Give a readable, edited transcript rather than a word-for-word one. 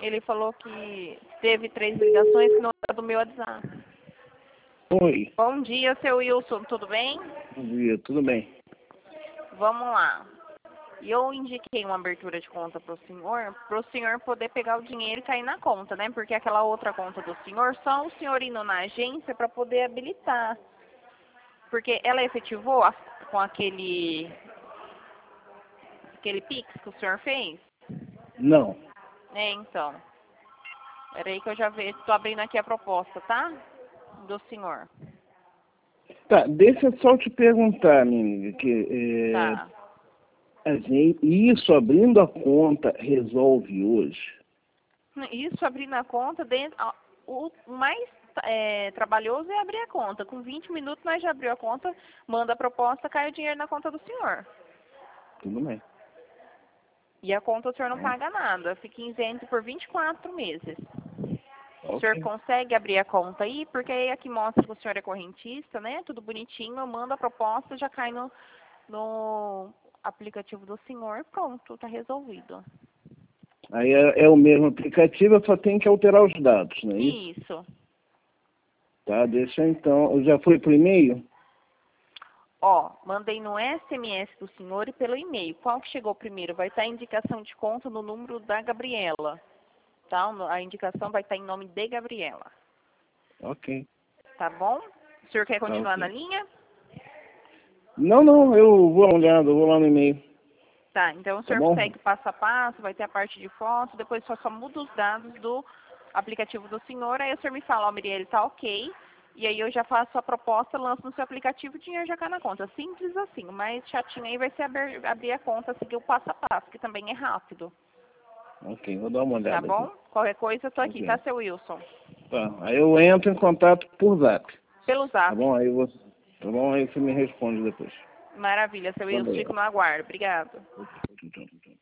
Ele falou que teve 3 ligações que não era do meu WhatsApp. Oi. Bom dia, seu Wilson, tudo bem? Bom dia, tudo bem? Vamos lá. Eu indiquei uma abertura de conta para o senhor poder pegar o dinheiro e cair na conta, né? Porque aquela outra conta do senhor, só o senhor indo na agência para poder habilitar. Porque ela efetivou com aquele Pix que o senhor fez? Não. É, então. Peraí que eu já vejo. Estou abrindo aqui a proposta, tá? Do senhor. Tá, deixa eu só te perguntar, minha amiga, que Tá. isso abrindo a conta resolve hoje? Isso, abrir na conta, o mais trabalhoso é abrir a conta. Com 20 minutos nós já abriu a conta, manda a proposta, cai o dinheiro na conta do senhor. Tudo bem. E a conta o senhor não É. paga nada, fica isento por 24 meses. O senhor Ok. consegue abrir a conta aí, porque aí aqui mostra que o senhor é correntista, né? Tudo bonitinho, eu mando a proposta, já cai no aplicativo do senhor, pronto, tá resolvido. Aí é o mesmo aplicativo, eu só tenho que alterar os dados, não é isso? Isso. Tá, deixa então. Já foi pro e-mail? Ó, mandei no SMS do senhor e pelo e-mail. Qual que chegou primeiro? Vai estar a indicação de conta no número da Gabriela. Tá? A indicação vai estar em nome de Gabriela. Ok. Tá bom? O senhor quer Tá, continuar na ok. linha? Não, eu vou olhar, eu vou lá no e-mail. Tá, então o Tá senhor bom? segue passo a passo, vai ter a parte de foto, depois só muda os dados do aplicativo do senhor, aí o senhor me fala, ó, Mirielle, tá ok, e aí eu já faço a proposta, lanço no seu aplicativo e o dinheiro já cai na conta. Simples assim, o mais chatinho aí vai ser abrir a conta, seguir o passo a passo, que também é rápido. Ok, vou dar uma Tá olhada bom? aqui. Qualquer coisa eu tô aqui, tá, Ok. seu Wilson? Tá, aí eu entro em contato por Zap. Pelo Tá zap. bom? Tá bom? Aí você me responde depois. Maravilha, seu Wilson, Valeu. fico no aguardo. Obrigado. Ok.